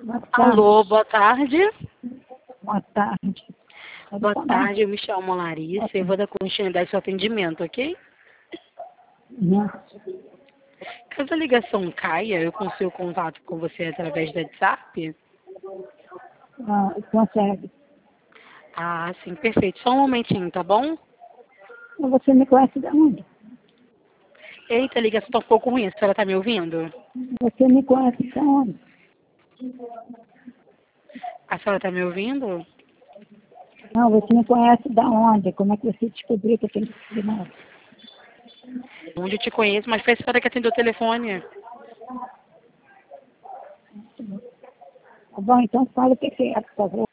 Boa tarde. Alô, boa tarde. Boa tarde. Boa tarde, eu me chamo Larissa, eu vou dar continuidade ao seu atendimento, ok? Caso a ligação caia, eu consigo contato com você através do WhatsApp? Consegue. Ah, sim, perfeito. Só um momentinho, tá bom? Você me conhece de onde? Eita, a ligação tá um pouco ruim, a senhora tá me ouvindo? Você me conhece de onde? A senhora tá me ouvindo? Não, você me conhece de onde? Como é que você descobriu que eu tenho que não? Onde eu te conheço, mas foi a senhora que atendeu o telefone. Tá bom, então fala o que é, por favor.